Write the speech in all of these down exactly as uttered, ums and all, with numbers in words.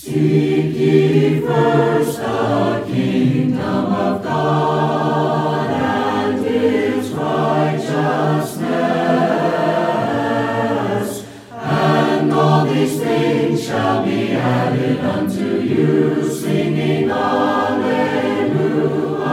Seek ye first the kingdom of God and His righteousness, and all these things shall be added unto you, singing Alleluia,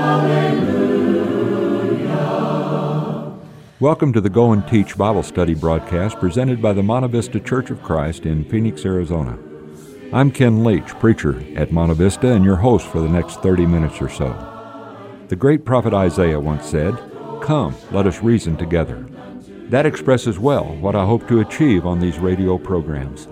Alleluia. Welcome to the Go and Teach Bible Study broadcast presented by the Monte Vista Church of Christ in Phoenix, Arizona. I'm Ken Leach, preacher at Monte Vista, and your host for the next thirty minutes or so. The great prophet Isaiah once said, "Come, let us reason together." That expresses well what I hope to achieve on these radio programs.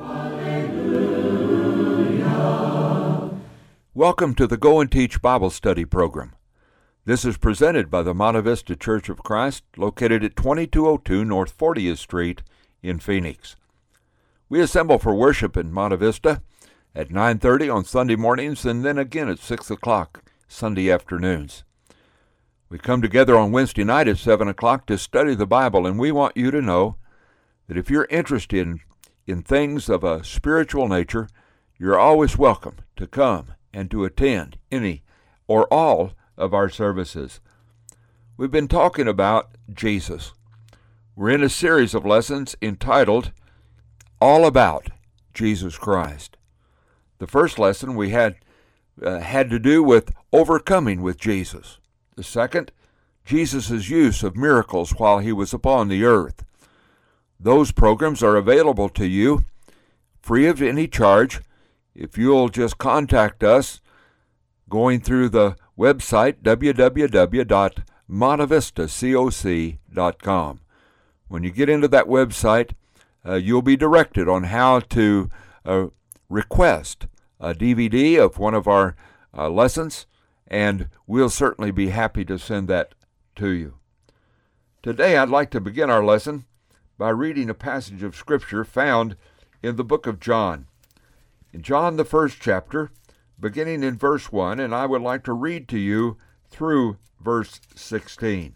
Welcome to the Go and Teach Bible Study program. This is presented by the Monte Vista Church of Christ, located at twenty-two oh two North fortieth Street in Phoenix. We assemble for worship in Monte Vista at nine thirty on Sunday mornings and then again at six o'clock Sunday afternoons. We come together on Wednesday night at seven o'clock to study the Bible, and we want you to know that if you're interested in, in things of a spiritual nature, you're always welcome to come and to attend any or all of our services. We've been talking about Jesus. We're in a series of lessons entitled All About Jesus Christ. The first lesson we had uh, had to do with overcoming with Jesus. The second, Jesus' use of miracles while he was upon the earth. Those programs are available to you free of any charge if you'll just contact us going through the website w w w dot monte vista coc dot com. When you get into that website, uh, you'll be directed on how to uh, request a D V D of one of our uh, lessons, and we'll certainly be happy to send that to you. Today I'd like to begin our lesson by reading a passage of Scripture found in the book of John. In John, the first chapter, beginning in verse one, and I would like to read to you through verse sixteen.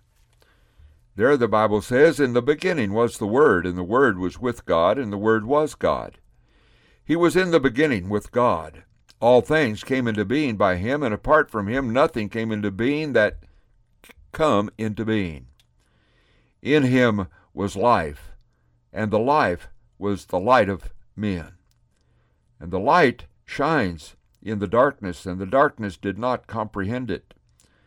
There the Bible says, "In the beginning was the Word, and the Word was with God, and the Word was God. He was in the beginning with God. All things came into being by him, and apart from him nothing came into being that come into being. In him was life, and the life was the light of men. And the light shines in the darkness, and the darkness did not comprehend it.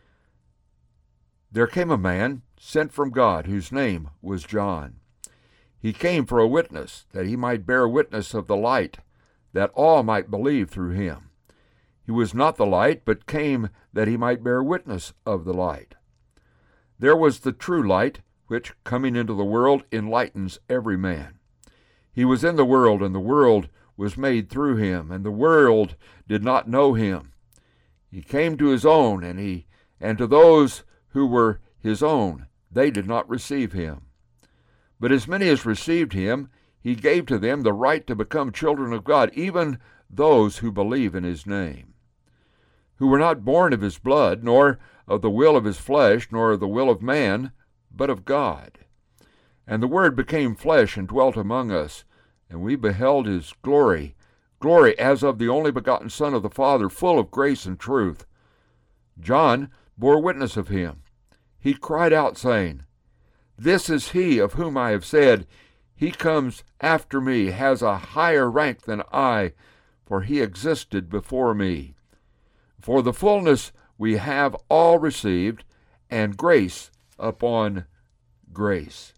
There came a man sent from God, whose name was John. He came for a witness, that he might bear witness of the light, that all might believe through him. He was not the light, but came that he might bear witness of the light. There was the true light, which, coming into the world, enlightens every man. He was in the world, and the world was made through him, and the world did not know him. He came to his own, and he and to those who were his own, they did not receive him. But as many as received him, he gave to them the right to become children of God, even those who believe in his name, who were not born of his blood, nor of the will of his flesh, nor of the will of man, but of God. And the Word became flesh and dwelt among us, and we beheld his glory, glory as of the only begotten Son of the Father, full of grace and truth. John bore witness of him. He cried out, saying, This is he of whom I have said, He comes after me, has a higher rank than I, for he existed before me. For the fullness we have all received, and grace upon grace."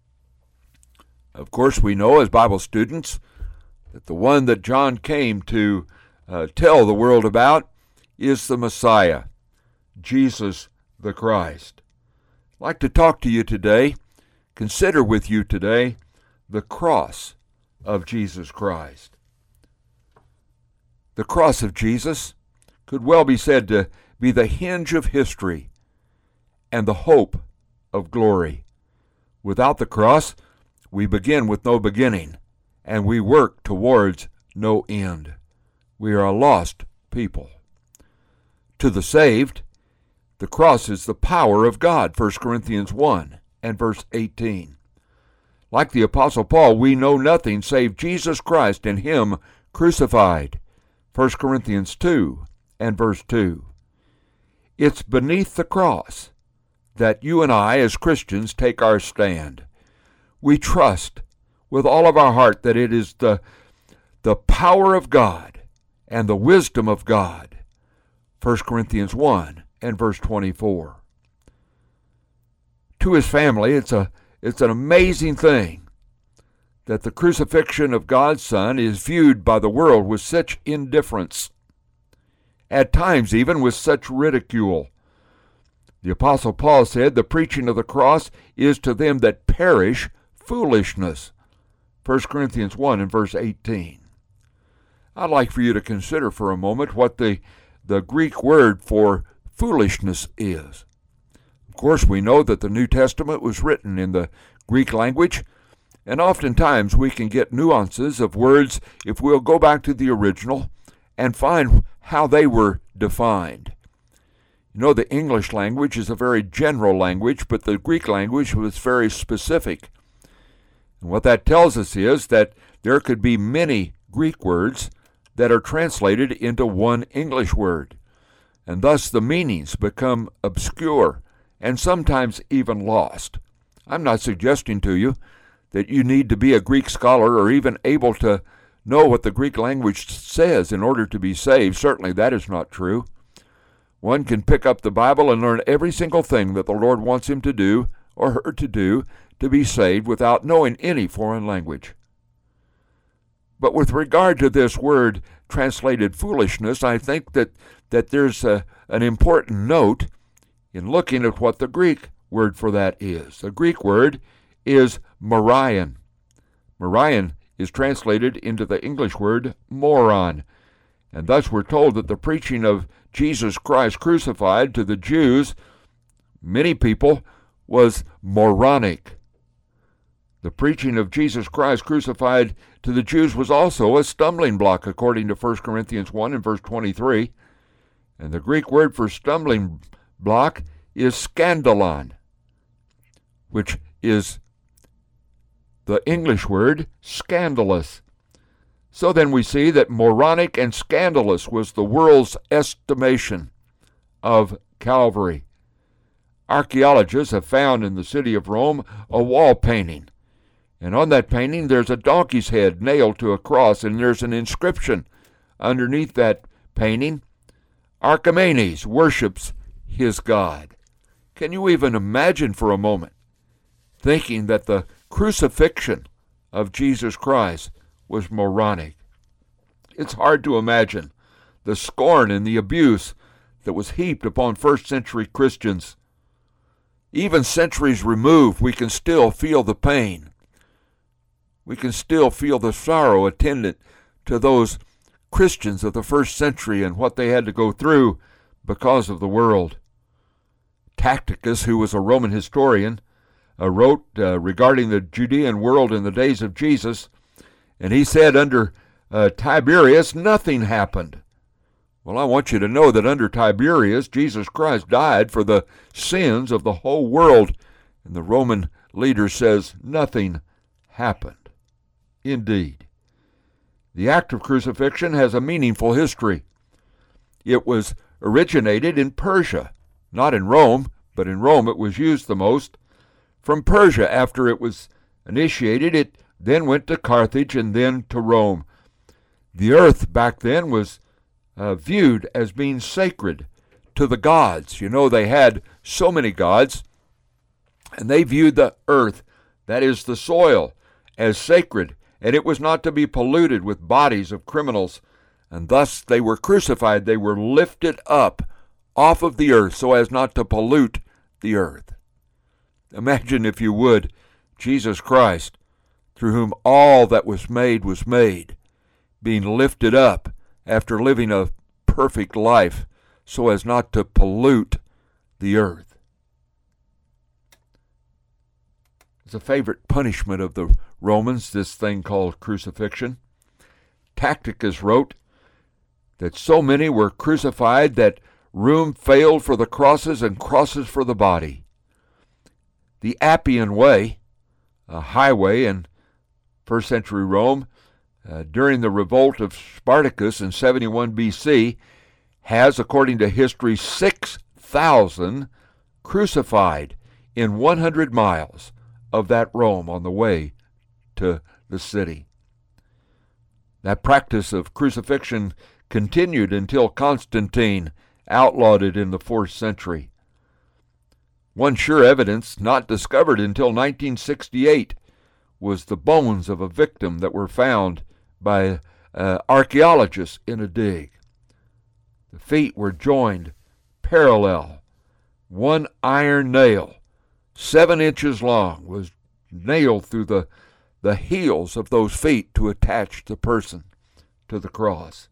Of course, we know as Bible students that the one that John came to uh, tell the world about is the Messiah, Jesus the Christ. I'd like to talk to you today, consider with you today, the cross of Jesus Christ. The cross of Jesus could well be said to be the hinge of history and the hope of glory. Without the cross, we begin with no beginning, and we work towards no end. We are a lost people. To the saved, the cross is the power of God, First Corinthians one and verse eighteen. Like the Apostle Paul, we know nothing save Jesus Christ and Him crucified. First Corinthians two and verse two. It's beneath the cross that you and I as Christians take our stand. We trust with all of our heart that it is the, the power of God and the wisdom of God. First Corinthians one and verse twenty-four. To his family, it's a it's an amazing thing that the crucifixion of God's Son is viewed by the world with such indifference, at times even with such ridicule. The Apostle Paul said, the preaching of the cross is to them that perish foolishness. First Corinthians one and verse eighteen. I'd like for you to consider for a moment what the, the Greek word for foolishness is. Of course, we know that the New Testament was written in the Greek language, and oftentimes we can get nuances of words if we'll go back to the original and find how they were defined. You know, the English language is a very general language, but the Greek language was very specific. And what that tells us is that there could be many Greek words that are translated into one English word, and thus the meanings become obscure and sometimes even lost. I'm not suggesting to you that you need to be a Greek scholar or even able to know what the Greek language says in order to be saved. Certainly that is not true. One can pick up the Bible and learn every single thing that the Lord wants him to do or her to do to be saved without knowing any foreign language. But with regard to this word translated foolishness, I think that, that there's a, an important note in looking at what the Greek word for that is. The Greek word is morion. Morion is translated into the English word moron. And thus we're told that the preaching of Jesus Christ crucified to the Jews, many people, was moronic. The preaching of Jesus Christ crucified to the Jews was also a stumbling block, according to First Corinthians one and verse twenty-three. And the Greek word for stumbling block is scandalon, which is the English word scandalous. So then we see that moronic and scandalous was the world's estimation of Calvary. Archaeologists have found in the city of Rome a wall painting. And on that painting there's a donkey's head nailed to a cross, and there's an inscription underneath that painting. Archimedes worships his God. Can you even imagine for a moment thinking that the crucifixion of Jesus Christ was moronic? It's hard to imagine the scorn and the abuse that was heaped upon first century Christians. Even centuries removed, we can still feel the pain. We can still feel the sorrow attendant to those Christians of the first century and what they had to go through because of the world. Tacitus, who was a Roman historian, uh, wrote uh, regarding the Judean world in the days of Jesus, and he said under uh, Tiberius, nothing happened. Well, I want you to know that under Tiberius, Jesus Christ died for the sins of the whole world, and the Roman leader says nothing happened. Indeed, the act of crucifixion has a meaningful history. It was originated in Persia, not in Rome, but in Rome it was used the most. From Persia, after it was initiated, it then went to Carthage and then to Rome. The earth back then was uh, viewed as being sacred to the gods. You know, they had so many gods, and they viewed the earth, that is the soil, as sacred, and it was not to be polluted with bodies of criminals. And thus they were crucified. They were lifted up off of the earth so as not to pollute the earth. Imagine, if you would, Jesus Christ, through whom all that was made was made, being lifted up after living a perfect life so as not to pollute the earth. It's a favorite punishment of the Romans, this thing called crucifixion. Tacitus wrote that so many were crucified that room failed for the crosses and crosses for the body. The Appian Way, a highway in first century Rome, uh, during the revolt of Spartacus in seventy-one B C has, according to history, six thousand crucified in one hundred miles of that Rome on the way to the city. That practice of crucifixion continued until Constantine outlawed it in the fourth century. One sure evidence not discovered until nineteen sixty-eight was the bones of a victim that were found by uh, archaeologists in a dig. The feet were joined parallel. One iron nail, seven inches long, was nailed through the, the heels of those feet to attach the person to the cross.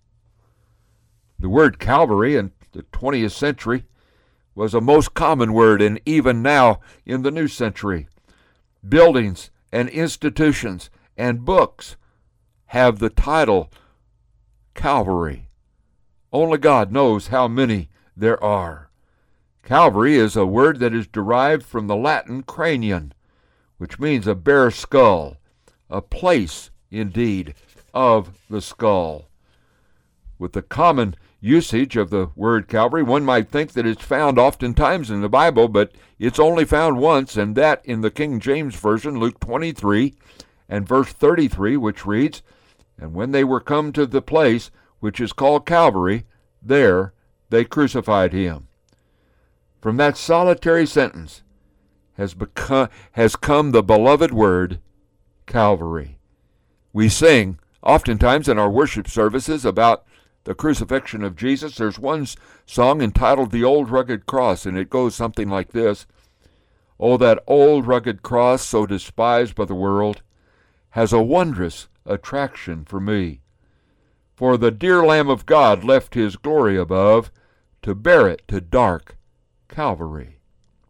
The word Calvary in the twentieth century was a most common word, and even now in the new century, buildings and institutions and books have the title Calvary. Only God knows how many there are. Calvary is a word that is derived from the Latin cranion, which means a bare skull, a place, indeed, of the skull. With the common usage of the word Calvary, one might think that it's found oftentimes in the Bible, but it's only found once, and that in the King James Version, Luke twenty-three and verse thirty-three, which reads, "And when they were come to the place which is called Calvary, there they crucified him." From that solitary sentence has become has come the beloved word Calvary. We sing oftentimes in our worship services about the crucifixion of Jesus. There's one song entitled "The Old Rugged Cross," and it goes something like this: "Oh, that old rugged cross, so despised by the world, has a wondrous attraction for me. For the dear Lamb of God left his glory above to bear it to dark Calvary."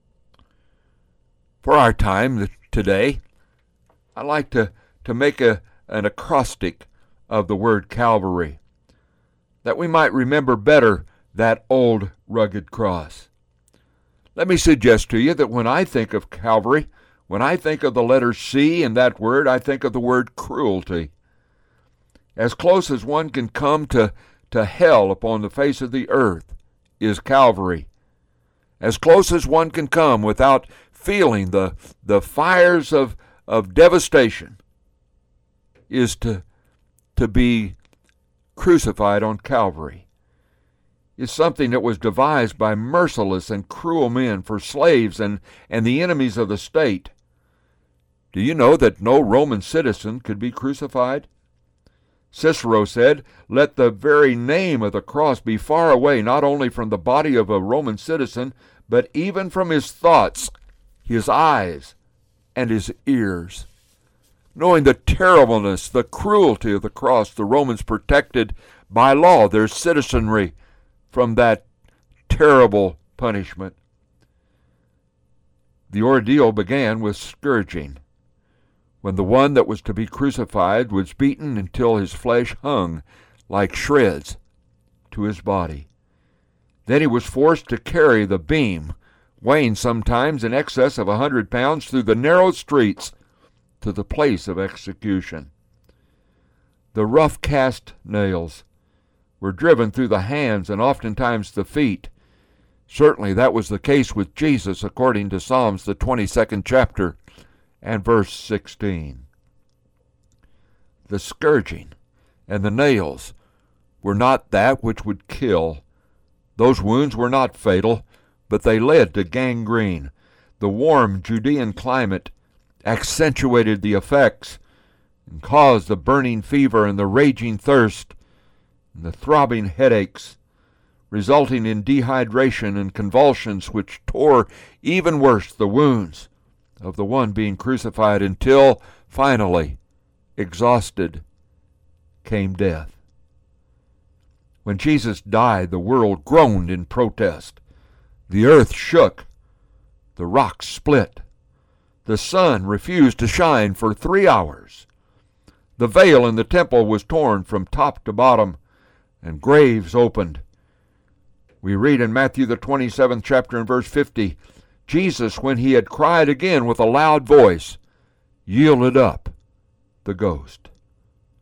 For our time today, I like to, to make a, an acrostic of the word Calvary, that we might remember better that old rugged cross. Let me suggest to you that when I think of Calvary, when I think of the letter C in that word, I think of the word cruelty. As close as one can come to, to hell upon the face of the earth is Calvary. As close as one can come without feeling the, the fires of, of devastation is to, to be crucified on Calvary. It's something that was devised by merciless and cruel men for slaves and, and the enemies of the state. Do you know that no Roman citizen could be crucified? Cicero said, "Let the very name of the cross be far away, not only from the body of a Roman citizen, but even from his thoughts, his eyes, and his ears." Knowing the terribleness, the cruelty of the cross, the Romans protected by law their citizenry from that terrible punishment. The ordeal began with scourging, when the one that was to be crucified was beaten until his flesh hung like shreds to his body. Then he was forced to carry the beam, weighing sometimes in excess of a hundred pounds, through the narrow streets to the place of execution. The rough cast nails were driven through the hands and oftentimes the feet. Certainly that was the case with Jesus, according to Psalms, the twenty-second chapter and verse sixteen. The scourging and the nails were not that which would kill. Those wounds were not fatal, but they led to gangrene. The warm Judean climate accentuated the effects and caused the burning fever and the raging thirst and the throbbing headaches, resulting in dehydration and convulsions which tore even worse the wounds of the one being crucified, until finally, exhausted, came death. When Jesus died, the world groaned in protest. The earth shook. The rocks split. The sun refused to shine for three hours. The veil in the temple was torn from top to bottom, and graves opened. We read in Matthew the twenty-seventh chapter and verse fifty, Jesus, when he had cried again with a loud voice, yielded up the ghost.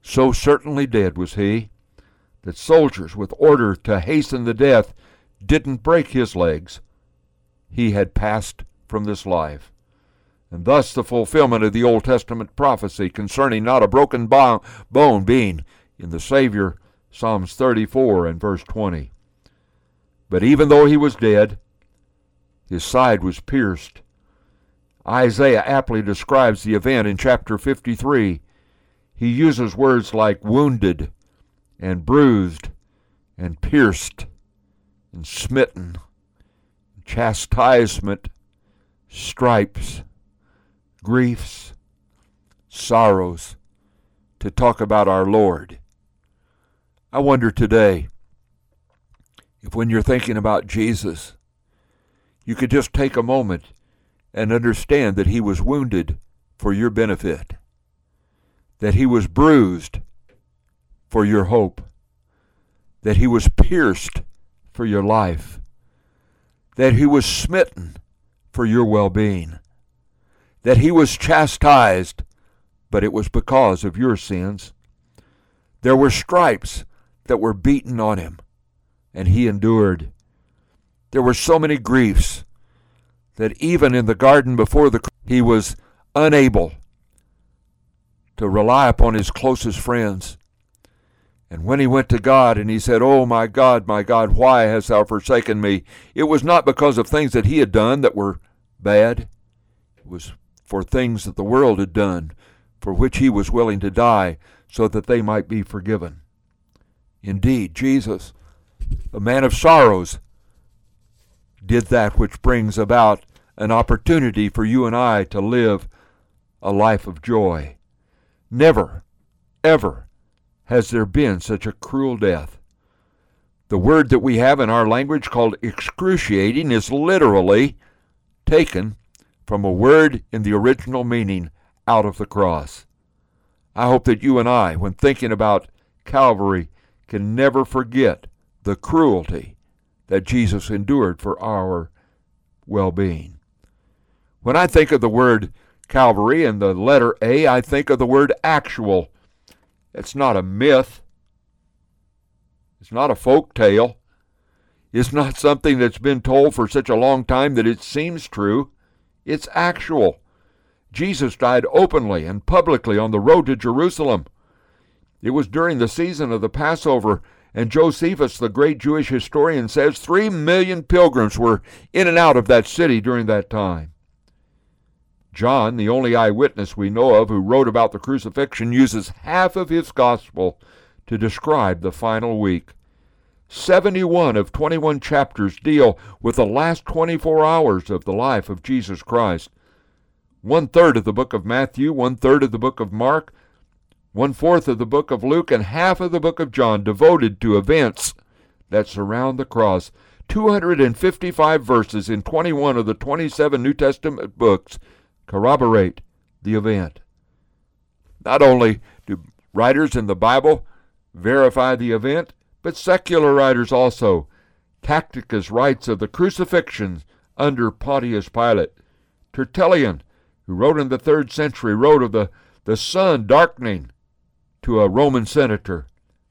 So certainly dead was he, that soldiers with order to hasten the death didn't break his legs. He had passed from this life. And thus the fulfillment of the Old Testament prophecy concerning not a broken bone being in the Savior, Psalms thirty-four and verse twenty. But even though he was dead, his side was pierced. Isaiah aptly describes the event in chapter fifty-three. He uses words like wounded and bruised and pierced and smitten, chastisement, stripes, griefs, sorrows, to talk about our Lord. I wonder today if when you're thinking about Jesus, you could just take a moment and understand that he was wounded for your benefit, that he was bruised for your hope, that he was pierced for your life, that he was smitten for your well-being, that he was chastised, but it was because of your sins. There were stripes that were beaten on him, and he endured. There were so many griefs that even in the garden before the he was unable to rely upon his closest friends. And when he went to God and he said, "Oh, my God, my God, why hast thou forsaken me?" It was not because of things that he had done that were bad. It was for things that the world had done, for which he was willing to die, so that they might be forgiven. Indeed, Jesus, a man of sorrows, did that which brings about an opportunity for you and I to live a life of joy. Never, ever has there been such a cruel death. The word that we have in our language called excruciating is literally taken from a word in the original meaning, out of the cross. I hope that you and I, when thinking about Calvary, can never forget the cruelty that Jesus endured for our well-being. When I think of the word Calvary and the letter A, I think of the word actual. It's not a myth. It's not a folk tale. It's not something that's been told for such a long time that it seems true. It's actual. Jesus died openly and publicly on the road to Jerusalem. It was during the season of the Passover, and Josephus, the great Jewish historian, says three million pilgrims were in and out of that city during that time. John, the only eyewitness we know of who wrote about the crucifixion, uses half of his gospel to describe the final week. seventy-one of twenty-one chapters deal with the last twenty-four hours of the life of Jesus Christ. One-third of the book of Matthew, one-third of the book of Mark, one-fourth of the book of Luke, and half of the book of John devoted to events that surround the cross. two hundred fifty-five verses in twenty-one of the twenty-seven New Testament books corroborate the event. Not only do writers in the Bible verify the event, but secular writers also. Tacitus writes of the crucifixion under Pontius Pilate. Tertullian, who wrote in the third century, wrote of the, the sun darkening to a Roman senator.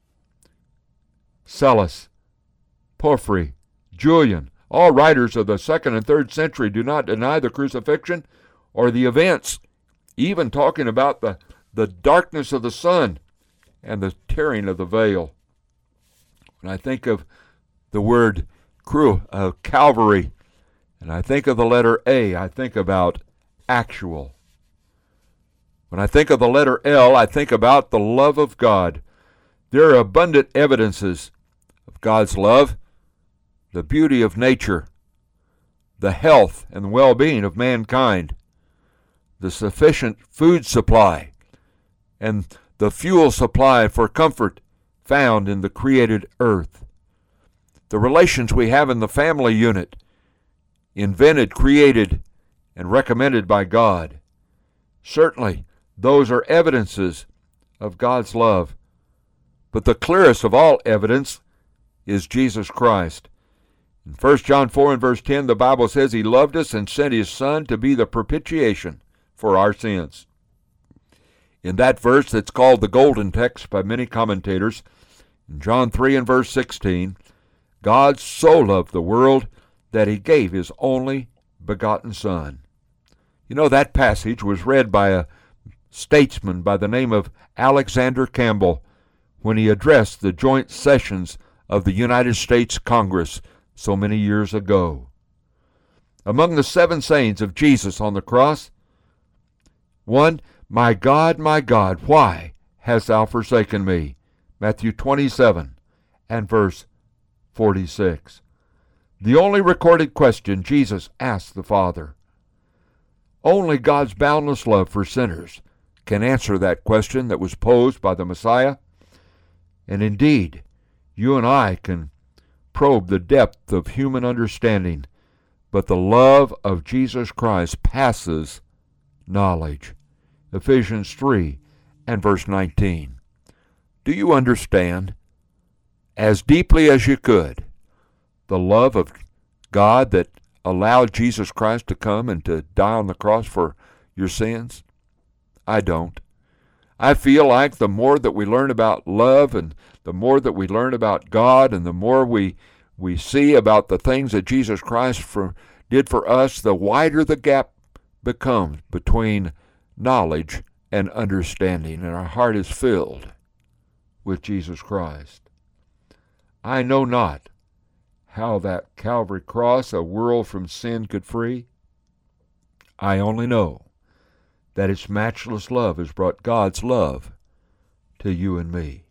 Psellus, Porphyry, Julian, all writers of the second and third century do not deny the crucifixion or the events, even talking about the, the darkness of the sun and the tearing of the veil. When I think of the word cru- uh, Calvary, and I think of the letter A, I think about actual. When I think of the letter L, I think about the love of God. There are abundant evidences of God's love, the beauty of nature, the health and well-being of mankind, the sufficient food supply, and the fuel supply for comfort found in the created earth. The relations we have in the family unit, invented, created, and recommended by God. Certainly, those are evidences of God's love. But the clearest of all evidence is Jesus Christ. In First John four and verse ten, the Bible says he loved us and sent his Son to be the propitiation for our sins. in that verse that's called the golden text by many commentators, in John three and verse sixteen, God so loved the world that he gave his only begotten Son. You know, that passage was read by a statesman by the name of Alexander Campbell when he addressed the joint sessions of the United States Congress so many years ago. Among the seven sayings of Jesus on the cross, one, "My God, my God, why hast thou forsaken me?" Matthew twenty-seven and verse forty-six. The only recorded question Jesus asked the Father. Only God's boundless love for sinners can answer that question that was posed by the Messiah. And indeed, you and I can probe the depth of human understanding, but the love of Jesus Christ passes knowledge. Ephesians three and verse nineteen. Do you understand, as deeply as you could, the love of God that allowed Jesus Christ to come and to die on the cross for your sins? I don't. I feel like the more that we learn about love and the more that we learn about God and the more we we see about the things that Jesus Christ for, did for us, the wider the gap becomes between knowledge and understanding, and our heart is filled with Jesus Christ. I know not how that Calvary cross a world from sin could free. I only know that its matchless love has brought God's love to you and me.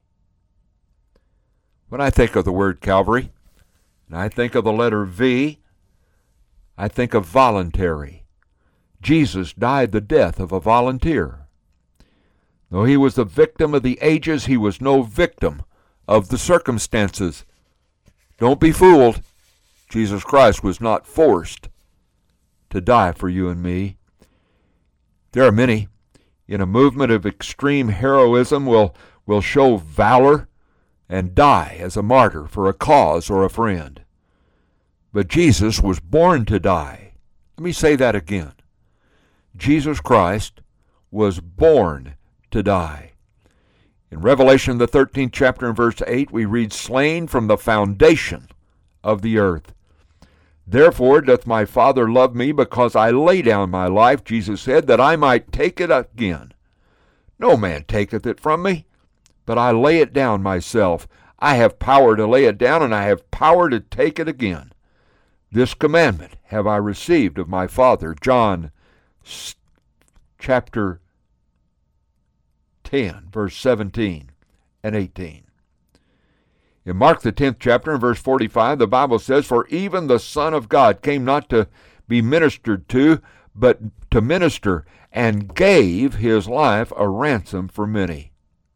When I think of the word Calvary, and I think of the letter V, I think of voluntary. Jesus died the death of a volunteer. Though he was the victim of the ages, he was no victim of the circumstances. Don't be fooled. Jesus Christ was not forced to die for you and me. There are many in a movement of extreme heroism will, will show valor and die as a martyr for a cause or a friend. But Jesus was born to die. Let me say that again. Jesus Christ was born to die. In Revelation, the thirteenth chapter and verse eight, we read, "Slain from the foundation of the earth. Therefore doth my Father love me, because I lay down my life," Jesus said, "that I might take it again. No man taketh it from me, but I lay it down myself. I have power to lay it down, and I have power to take it again. This commandment have I received of my Father." John chapter ten, verse seventeen and eighteen. In Mark the tenth chapter and verse forty-five, the Bible says, "For even the Son of God came not to be ministered to, but to minister, and gave his life a ransom for many."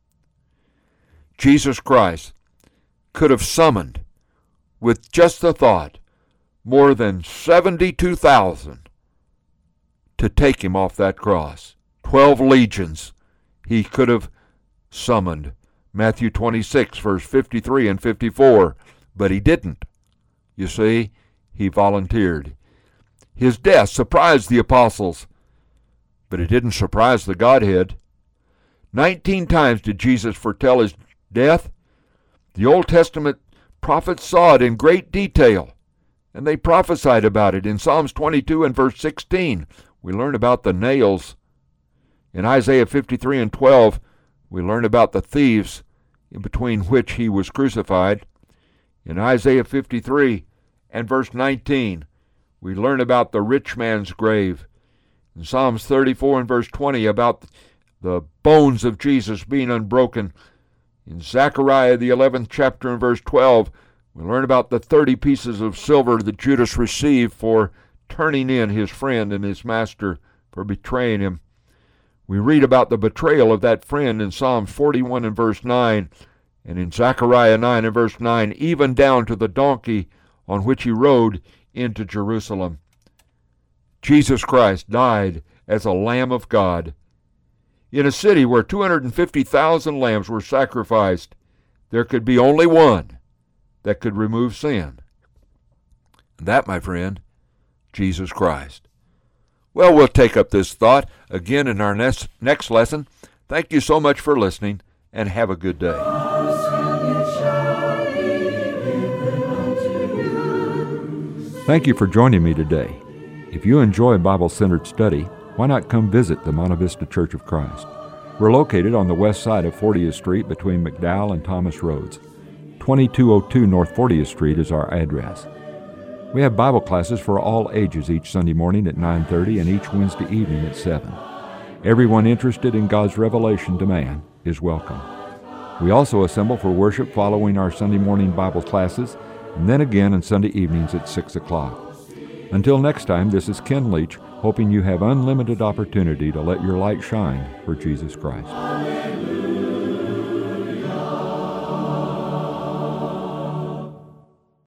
Jesus Christ could have summoned, with just the thought, more than seventy-two thousand to take him off that cross. Twelve legions he could have summoned. Matthew twenty-six, verse fifty-three and fifty-four. But he didn't. You see, he volunteered. His death surprised the apostles, but it didn't surprise the Godhead. Nineteen times did Jesus foretell his death. The Old Testament prophets saw it in great detail, and they prophesied about it. In Psalms twenty-two and verse sixteen, we learn about the nails. In Isaiah fifty-three and twelve, we learn about the thieves in between which he was crucified. In Isaiah fifty-three and verse nineteen, we learn about the rich man's grave. In Psalms thirty-four and verse twenty, about the bones of Jesus being unbroken. In Zechariah the eleventh chapter and verse twelve, we learn about the thirty pieces of silver that Judas received for turning in his friend and his master, for betraying him. We read about the betrayal of that friend in Psalm forty-one and verse nine, and in Zechariah nine and verse nine, even down to the donkey on which he rode into Jerusalem. Jesus Christ died as a Lamb of God. In a city where two hundred fifty thousand lambs were sacrificed, there could be only one that could remove sin. And that, my friend, Jesus Christ. Well, we'll take up this thought again in our next, next lesson. Thank you so much for listening, and have a good day. Thank you for joining me today. If you enjoy Bible-centered study, why not come visit the Monte Vista Church of Christ? We're located on the west side of fortieth Street between McDowell and Thomas Roads. twenty-two oh two North fortieth Street is our address. We have Bible classes for all ages each Sunday morning at nine thirty and each Wednesday evening at seven. Everyone interested in God's revelation to man is welcome. We also assemble for worship following our Sunday morning Bible classes, and then again on Sunday evenings at six o'clock. Until next time, this is Ken Leach, hoping you have unlimited opportunity to let your light shine for Jesus Christ.